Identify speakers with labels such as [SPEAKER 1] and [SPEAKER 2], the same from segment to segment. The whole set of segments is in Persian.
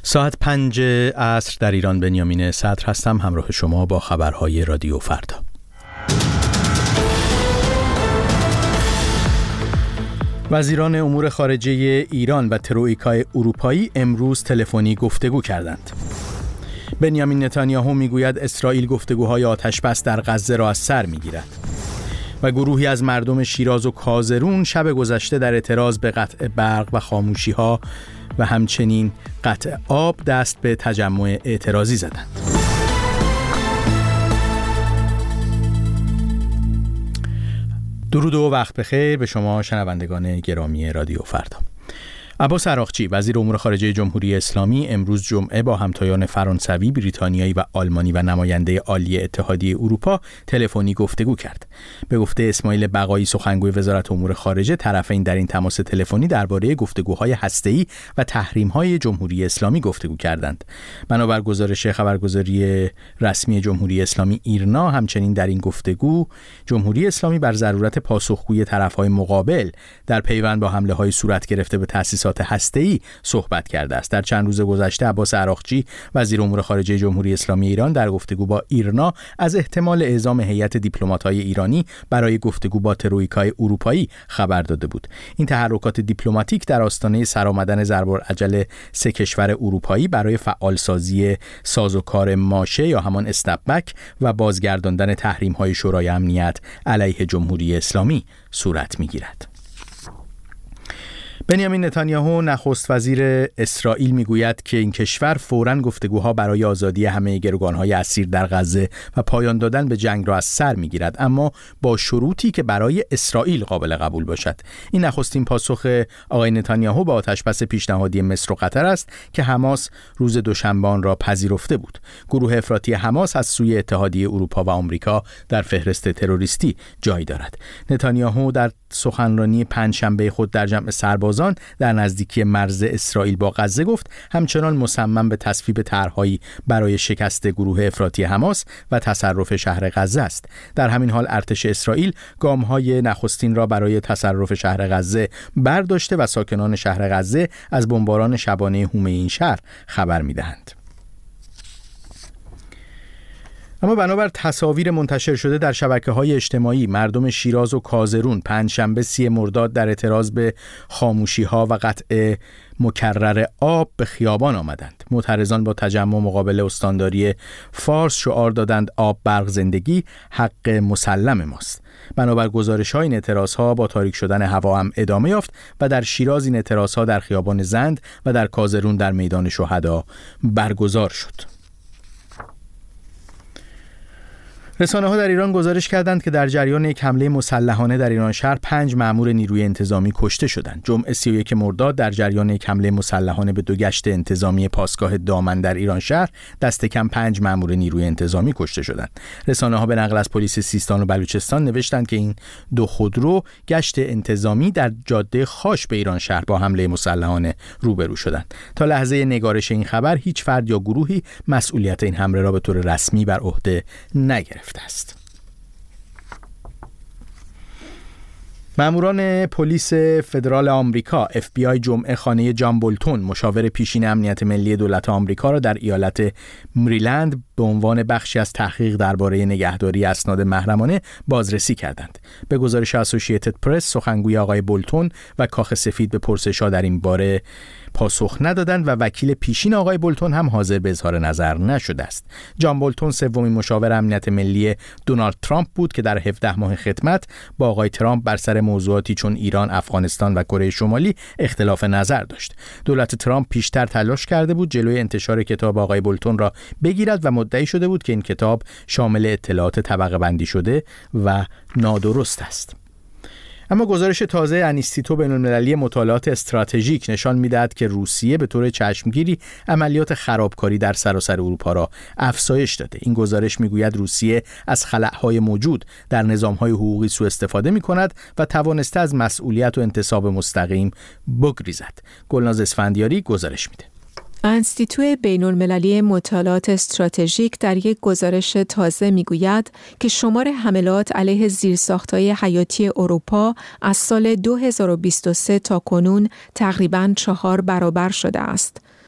[SPEAKER 1] ساعت 5 عصر در ایران. بنیامین صدر هستم، همراه شما با خبرهای رادیو فردا. وزیران امور خارجه ایران و تروئیکای اروپایی امروز تلفنی گفتگو کردند. بنیامین نتانیاهو میگوید اسرائیل گفتگوهای آتش‌بس در غزه را از سر میگیرد. و گروهی از مردم شیراز و کازرون شب گذشته در اعتراض به قطع برق و خاموشی‌ها و همچنین قطع آب دست به تجمع اعتراضی زدند. درود و وقت بخیر به شما شنوندگان گرامی رادیو فردا. عباس عراقچی وزیر امور خارجه جمهوری اسلامی امروز جمعه با همتایان فرانسوی، بریتانیایی و آلمانی و نماینده عالی اتحادیه اروپا تلفنی گفتگو کرد. به گفته اسماعیل بقایی سخنگوی وزارت امور خارجه، طرفین در این تماس تلفنی درباره گفتگوهای هسته‌ای و تحریم‌های جمهوری اسلامی گفتگو کردند. بنابر گزارش خبرگزاری رسمی جمهوری اسلامی ایرنا، همچنین در این گفتگو جمهوری اسلامی بر ضرورت پاسخگویی طرف‌های مقابل در پیوند با حمله‌های صورت گرفته به تأسیسات هسته‌ای صحبت کرده است. در چند روز گذشته عباس عراقچی وزیر امور خارجه جمهوری اسلامی ایران در گفتگو با ایرنا از احتمال اعزام هیئت دیپلمات‌های ایرانی برای گفتگو با تروئیکای اروپایی خبر داده بود. این تحرکات دیپلماتیک در آستانه سرآمدن ضرب‌العجل 3 کشور اروپایی برای فعالسازی سازوکار ماشه یا همان استپبک و بازگرداندن تحریم‌های شورای امنیت علیه جمهوری اسلامی صورت می‌گیرد. بنیامین نتانیاهو نخست وزیر اسرائیل میگوید که این کشور فوراً گفتگوها برای آزادی همه گروگانهای اسیر در غزه و پایان دادن به جنگ را از سر میگیرد، اما با شروطی که برای اسرائیل قابل قبول باشد. این نخستین پاسخ آقای نتانیاهو به آتش‌بس پیشنهادی مصر و قطر است که حماس روز دوشنبه آن را پذیرفته بود. گروه افراطی حماس از سوی اتحادیه اروپا و آمریکا در فهرست تروریستی جای دارد. نتانیاهو در سخنرانی پنجشنبه خود در جمع سربازان در نزدیکی مرز اسرائیل با غزه گفت همچنان مصمم به تصویب طرح‌هایی برای شکست گروه افراطی حماس و تصرف شهر غزه است. در همین حال ارتش اسرائیل گام‌های نخستین را برای تصرف شهر غزه برداشته و ساکنان شهر غزه از بمباران شبانه هومه این شهر خبر می‌دهند. اما بنابر تصاویر منتشر شده در شبکه‌های اجتماعی، مردم شیراز و کازرون پنجشنبه 30 مرداد در اعتراض به خاموشی‌ها و قطع مکرر آب به خیابان آمدند. معترضان با تجمع مقابل استانداری فارس شعار دادند آب، برق، زندگی، حق مسلم ماست. بنابر گزارش‌های این اعتراض‌ها با تاریک شدن هوا هم ادامه یافت و در شیراز این اعتراض‌ها در خیابان زند و در کازرون در میدان شهدا برگزار شد. رسانه‌ها در ایران گزارش کردند که در جریان یک حمله مسلحانه در ایران شهر 5 مأمور نیروی انتظامی کشته شدند. جمعه 31 مرداد در جریان یک حمله مسلحانه به 2 گشت انتظامی پاسگاه دامن در ایران شهر دست کم 5 مأمور نیروی انتظامی کشته شدند. رسانه‌ها به نقل از پلیس سیستان و بلوچستان نوشتند که این 2 خودرو گشت انتظامی در جاده خاش به ایران شهر با حمله مسلحانه روبرو شدند. تا لحظه نگارش این خبر هیچ فرد یا گروهی مسئولیت این حمله را به طور رسمی بر عهده نگرفت است. ماموران پلیس فدرال آمریکا FBI جمعه خانه جان بولتون، مشاور پیشین امنیت ملی دولت آمریکا، را در ایالت مریلند به عنوان بخشی از تحقیق درباره نگهداری اسناد محرمانه بازرسی کردند. به گزارش اسوسییتد پرس، سخنگوی آقای بولتون و کاخ سفید به پرسش‌ها در این باره پاسخ ندادند و وکیل پیشین آقای بولتون هم حاضر به اظهار نظر نشده است. جان بولتون سومین مشاور امنیت ملی دونالد ترامپ بود که در 17 ماه خدمت با آقای ترامپ بر سر موضوعاتی چون ایران، افغانستان و کره شمالی اختلاف نظر داشت. دولت ترامپ پیشتر تلاش کرده بود جلوی انتشار کتاب آقای بولتون را بگیرد و مدعی شده بود که این کتاب شامل اطلاعات طبقه بندی شده و نادرست است. اما گزارش تازه انیستیتو بین‌المللی مطالعات استراتژیک نشان می‌دهد که روسیه به طور چشمگیری عملیات خرابکاری در سراسر اروپا را افزایش داده. این گزارش می‌گوید روسیه از خلأهای موجود در نظام‌های حقوقی سوء استفاده می‌کند و توانسته از مسئولیت و انتصاب مستقیم بگریزد. گلناز اسفندیاری گزارش می‌ده.
[SPEAKER 2] انستیتو بین‌المللی مطالعات استراتژیک در یک گزارش تازه میگوید که شمار حملات علیه زیرساخت‌های حیاتی اروپا از سال 2023 تا کنون تقریباً 4 برابر شده است.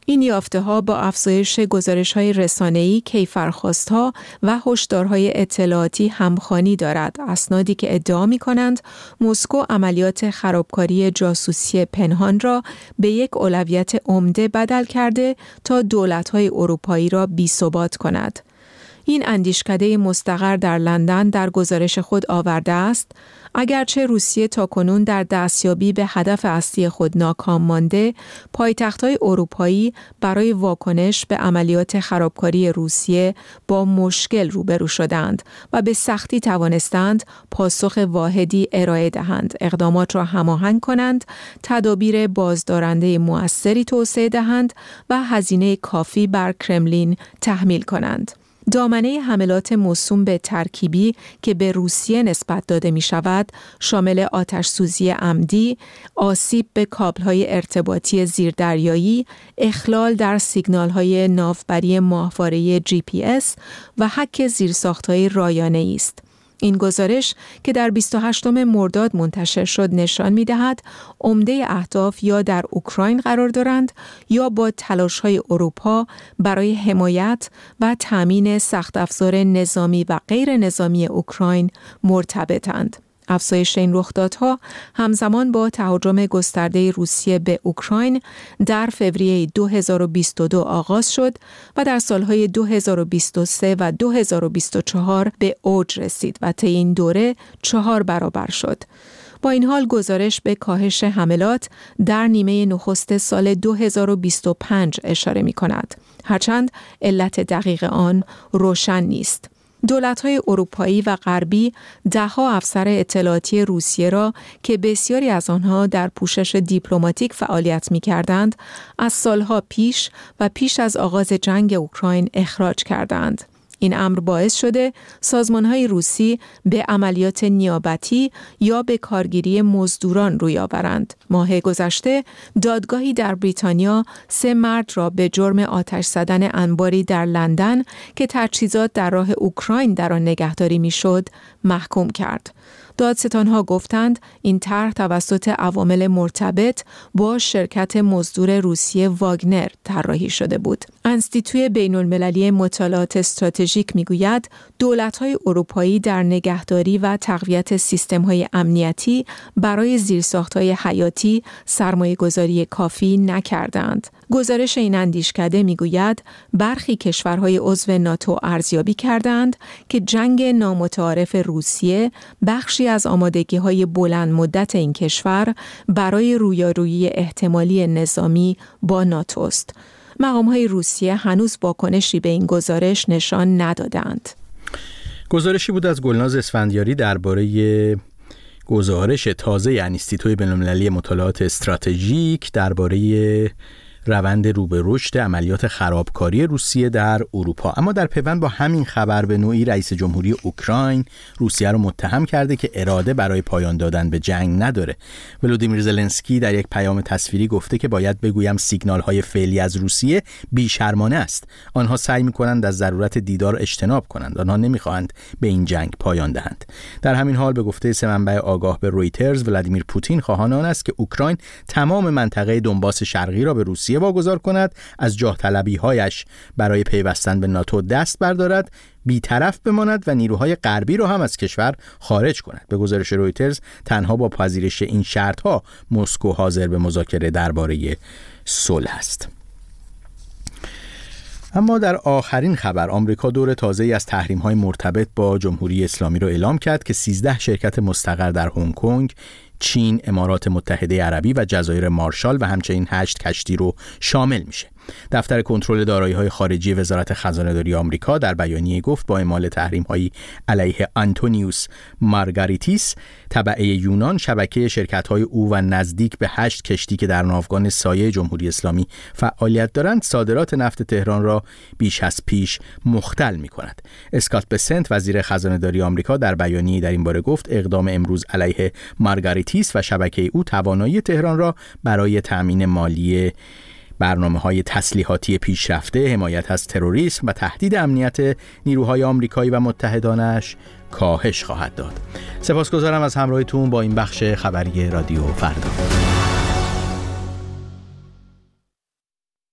[SPEAKER 2] این یافته‌ها با افزایش گزارش‌های رسانه‌ای، کیفرخواست‌ها و هشدارهای اطلاعاتی همخوانی دارد. اسنادی که ادعا می‌کنند مسکو عملیات خرابکاری جاسوسی پنهان را به یک اولویت عمده بدل کرده تا دولت‌های اروپایی را بی‌ثبات کند. این اندیشکده مستقر در لندن در گزارش خود آورده است اگرچه روسیه تاکنون در دستیابی به هدف اصلی خود ناکام مانده، پایتخت‌های اروپایی برای واکنش به عملیات خرابکاری روسیه با مشکل روبرو شدند و به سختی توانستند پاسخ واحدی ارائه دهند، اقدامات را هماهنگ کنند، تدابیر بازدارنده مؤثری توسعه دهند و هزینه کافی بر کرملین تحمیل کنند. دامنه حملات موسوم به ترکیبی که به روسیه نسبت داده می شود، شامل آتش‌سوزی عمدی، آسیب به کابل‌های ارتباطی زیردریایی، اخلال در سیگنال‌های ناوبری ماهواره GPS و حک زیرساخت‌های رایانه‌ای است. این گزارش که در 28 مرداد منتشر شد نشان می‌دهد عمده اهداف یا در اوکراین قرار دارند یا با تلاش‌های اروپا برای حمایت و تامین سخت افزار نظامی و غیر نظامی اوکراین مرتبطند. افزایش این رخدادها همزمان با تهاجم گسترده روسیه به اوکراین در فوریه 2022 آغاز شد و در سالهای 2023 و 2024 به اوج رسید و طی این دوره 4 برابر شد. با این حال گزارش به کاهش حملات در نیمه نخست سال 2025 اشاره می کند، هرچند علت دقیق آن روشن نیست. دولت‌های اروپایی و غربی ده‌ها افسر اطلاعاتی روسیه را که بسیاری از آنها در پوشش دیپلماتیک فعالیت می‌کردند، از سالها پیش و پیش از آغاز جنگ اوکراین اخراج کردند. این امر باعث شده سازمان‌های روسی به عملیات نیابتی یا به کارگیری مزدوران روی آورند. ماه گذشته دادگاهی در بریتانیا 3 مرد را به جرم آتش زدن انباری در لندن که تجهیزات در راه اوکراین در آن نگهداری می‌شد محکوم کرد. دادستان‌ها گفتند این طرح توسط عوامل مرتبط با شرکت مزدور روسیه واگنر طراحی شده بود. انستیتوی بین‌المللی مطالعات استراتژیک می‌گوید دولت‌های اروپایی در نگهداری و تقویت سیستم‌های امنیتی برای زیرساخت‌های حیاتی سرمایه‌گذاری کافی نکردند. گزارش این اندیشکده می‌گوید برخی کشورهای عضو ناتو ارزیابی کردند که جنگ نامتعارف روسیه بخشی از آمادگی‌های بلند مدت این کشور برای رویارویی احتمالی نظامی با ناتو است. مقام‌های روسیه هنوز واکنشی به این گزارش نشان ندادند.
[SPEAKER 1] گزارشی بود از گلناز اسفندیاری درباره گزارش تازه انستیتوی بین‌المللی مطالعات استراتژیک درباره روند رو به رشد عملیات خرابکاری روسیه در اروپا. اما در پیوند با همین خبر به نوعی رئیس جمهوری اوکراین روسیه رو متهم کرده که اراده برای پایان دادن به جنگ نداره. ولودیمیر زلنسکی در یک پیام تصویری گفته که باید بگویم سیگنال‌های فعلی از روسیه بی‌شرمانه است. آنها سعی می‌کنند از ضرورت دیدار اجتناب کنند. آنها نمی‌خواهند به این جنگ پایان دهند. در همین حال به گفته سه منبع آگاه به رویترز، ولادیمیر پوتین خواهان آن است که اوکراین تمام منطقه دونباس شرقی را به روسیه واگذار کند، از جاه طلبی‌هایش برای پیوستن به ناتو دست بردارد، بی‌طرف بماند و نیروهای غربی را هم از کشور خارج کند. به گزارش رویترز تنها با پذیرش این شرط‌ها مسکو حاضر به مذاکره درباره صلح است. اما در آخرین خبر آمریکا دور تازه‌ای از تحریم‌های مرتبط با جمهوری اسلامی را اعلام کرد که 13 شرکت مستقر در هنگ کنگ، چین، امارات متحده عربی و جزایر مارشال و همچنین 8 کشتی رو شامل میشه. دفتر کنترل دارایی‌های خارجی وزارت خزانه‌داری آمریکا در بیانیه گفت با اعمال تحریم‌های علیه آنتونیوس مارگاریتیس تبعه یونان، شبکه شرکت‌های او و نزدیک به 8 کشتی که در ناوگان سایه جمهوری اسلامی فعالیت دارند صادرات نفت تهران را بیش از پیش مختل می‌کند. اسکات بسنت وزیر خزانه‌داری آمریکا در بیانیه در این باره گفت اقدام امروز علیه مارگاریتیس و شبکه او توانایی تهران را برای تأمین مالی برنامه‌های تسلیحاتی پیشرفته، حمایت از تروریسم و تهدید امنیت نیروهای آمریکایی و متحدانش کاهش خواهد داد. سپاسگزارم از همراهیتون با این بخش خبری رادیو فردا.